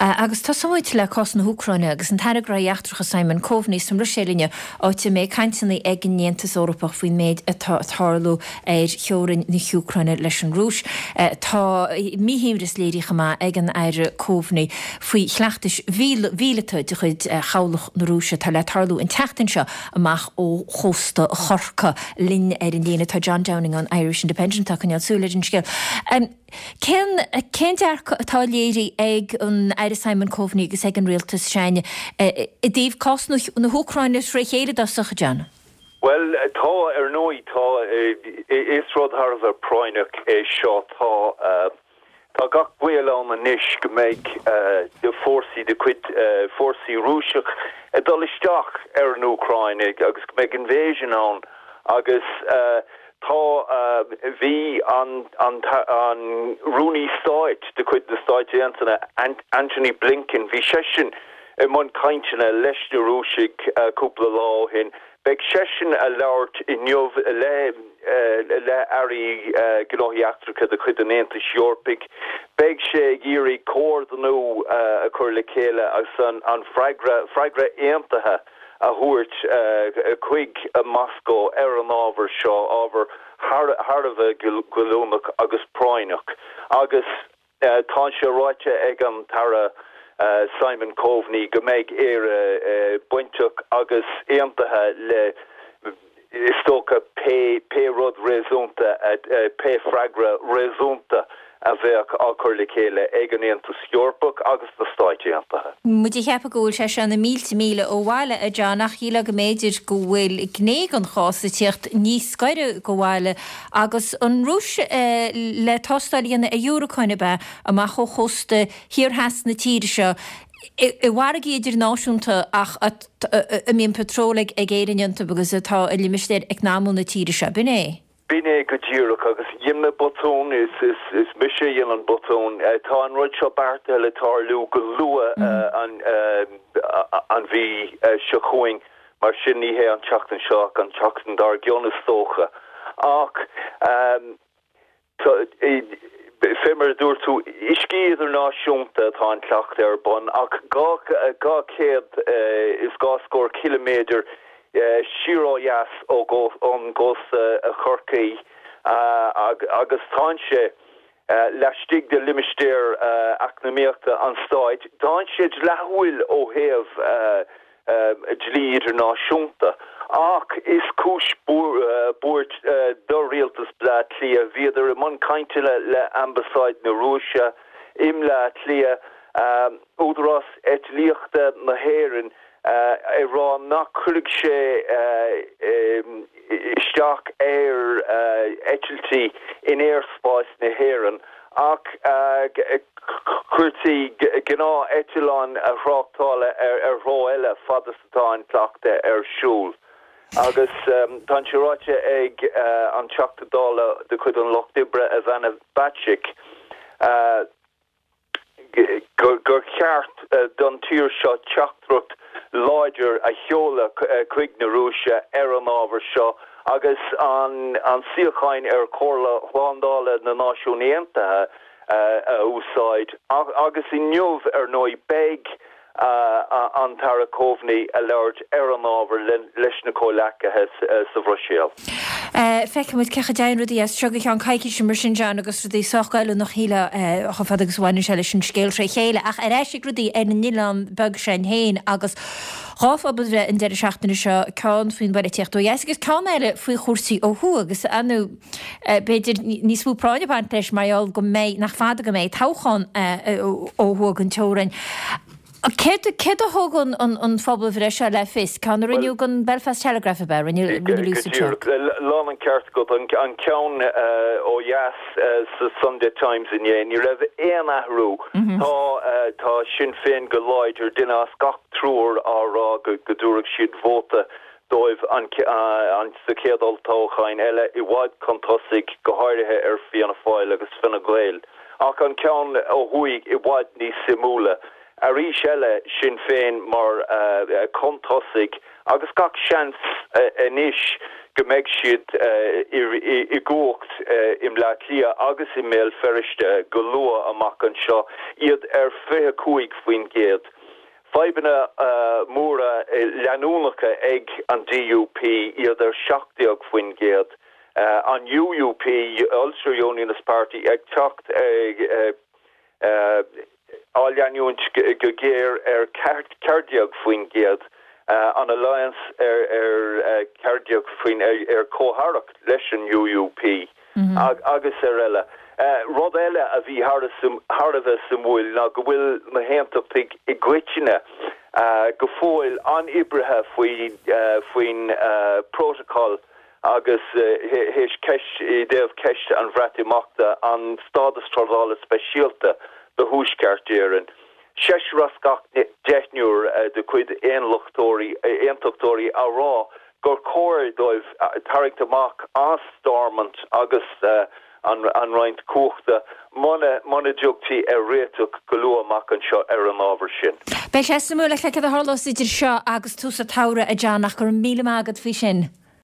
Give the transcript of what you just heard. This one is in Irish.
Agus tá sáid le cos na Húcraine agus an taragraíachtracha Simon Coveney som Roséline áte mé caiinteanna eginnéantas Europach faoin méid atálú cheorin na Húcraine leis an rúis. Tá míhíimris léiricha má egan aire Coveney faoi chleachtais vílete de chud chaulach na rúise tá le tarlú in teachtain seo amach ó chósta chorca lin ar an déine tá John Downing an Irish Independent a chuneal súleidin scéil. Cén atá léirí ag an aire Simon Coveney agus ag an rialtas seine I dtíobh cos na Húcraine ré chéile dá sucha John? Well, tá nóí tá is rud Harh Proinach é seo tá gach bhuiil an níis go méid de fórsaí de cuid fórsaí rúiseach dul isteach ar an Úcraine agus go méid invasion an agus tá bhí an Rooney Stáit de chuid na Stáit anna Anthony Blinken bhí sesin man caintena leis na rúisig cúpla lá hin beag sesin a labhart I neomh le airí gnóthaíachtracha de chuid an Aontas Eorpaigh beag sé géirí cóirdanú a chur le chéile agus an freigra aontathe a thuairt chuig a Moscow ar an ábhar seo ábhar Harveh Gulúnach agus Proinach agus tá sé ráite ag an tara Simon Coveney go méid buinteach agus aontathe le istócha pe rud réasúnta pe freigra réasúnta a bheith á chur le chéile ag an Aontas Eorpaigh agus na Stáit aontathe. Muid cheappa gúil se sena míle ó bháile a Johnnach híle go méidir go bhfuil gnéig an chása tíocht níos scaire go bháile agus an rúis le tostalíonna a Eúrachaine be amach ó chosta hir heas na tíre seo. I bhhar idir náisiúnta ach a míon petróleg ag éireanta agus atá a limistéir ag námú na tíre seo binné. Bine go ddíireach agus dhéimna botón is mise dhéan an botón tá an rud seo barta le tarlú go lua an bhí seo chuing mar sin níhé an teachtain seo an teachtain dar gcionas tócha ach fémar dúirtú iscí idir náisiúnta tá an cleacht ar bon ach gá céad is gá scór kilométer Shiroyas on gos a chorcaí agus táse leistig de limisteir acnaméachta an Stáit dáin siad lehúil ó héamh dlí idirnáisiúnta ach is cúis búirt do rialtas blá tlia viidir man caintile le ambasáid na Rúise im le tlia údras et líochta na héireann rá nach chuig sé isteach etiltí in airspáis na héireann ach chuirtí gná etilán a ráchtála ar rá eile fadastá an clachta ar siúl agus tá siráte ag an teachtadála de chud an Loch Dibre a bhena Batchik gur cheart don tír seo teachtracht láidir a cheola chuig na Rúise ar an ábhar seo agus an síocháin ar chorla chláándála na náisiúnaontathe a úsáid agus I neomh ar nói beig an Tara Coveney a labhart ar an ábhar leis na cóilacathe sa Bhroiséal. Feice muid cecha dean rudí as trugad an caiici sin mar sin John agus rudí sochgaile nach híle chofad agus bhaine se leis an scéil ré chéile ach ar éisi rudí ar na Nílan bug sin héin agus ráfabal bheith in deidir seachtainna seo ceann faoin bud teochtú dhéas agus ceann eile faoi chósaí ó thu agus anú beidir níos bhú práide bhaint leis maiall go méid nach fada go méid táchan ó thu an teorainn. Céad a thugann an phobal bhre se le fis can rinneú an Belfast Telegraph a bar rinneú lá an ceart go an ceann ó Yas sa Sunday Times in dhéin ní raibh éon ahrú tá sin féin go láidir duine as gach trúr árá go dúradh siad vóta dóibh an sa céadal tóchain eile I bhhaid contosigh go háirithe ar fianna fáil agus finna gléil ach an ceann ó thuaigh I bhhaid ní simúla a rí seile sin féin mar contosig agus gach seans inis Gemeig siad I gocht im le lia agus I mail ferrichte galoa amach an seo iad fithe cuaig faoin géad. Fibena móra leanúlacha ag an DUP iad seachtaíoch faoin géad. An UUP, Ulster Unionist Party, ag teacht áleanúint go géir cardiog faoin géad. An alliance cardiog faoin cóharach leis an UUP. Agus eile. Rod eile a bhí Hardabh Samuel na go bhfuil na héantacht I gcuitine go fóil an ibrithe faoin protocol agus héis déobh ceiste an bhreatimachta an stádas trádála speisialta do húsceartéireann. Seis rascach deithniúr de chuid éontóirí a rá gur cóir dóibh tarigtamach as Stormont agus an roint cóchta mana jogtaí réiteach go luamach an seo an ábhar sin. Bei sé samúla le a hálós idir seo agus tús a tára a deannach gur míle agad fao sin.